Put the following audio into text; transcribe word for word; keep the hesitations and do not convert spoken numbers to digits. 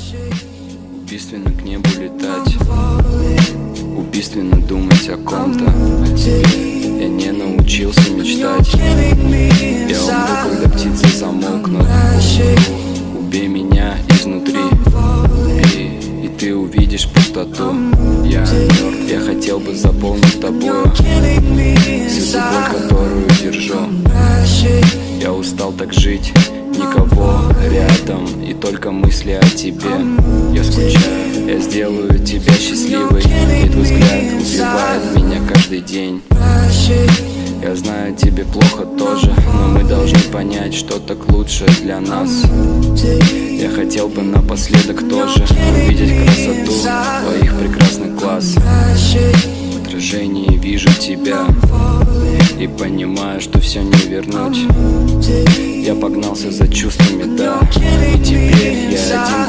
Убийственно к небу летать, убийственно думать о ком-то, о тебе. Я не научился мечтать. Я умру, когда птицы замолкнут. Убей меня изнутри, и, и ты увидишь пустоту. Я мертв, я хотел бы заполнить тобою всю ту боль, которую держу. Я устал так жить, никого рядом, и только мысли о тебе. Я скучаю, я сделаю тебя счастливой, и твой взгляд убивает меня каждый день. Я знаю, тебе плохо тоже, но мы должны понять, что так лучше для нас. Я хотел бы напоследок тоже увидеть красоту твоих прекрасных глаз. В отражении вижу тебя и понимаю, что все не вернуть. Я погнался за чувствами, да, и теперь я один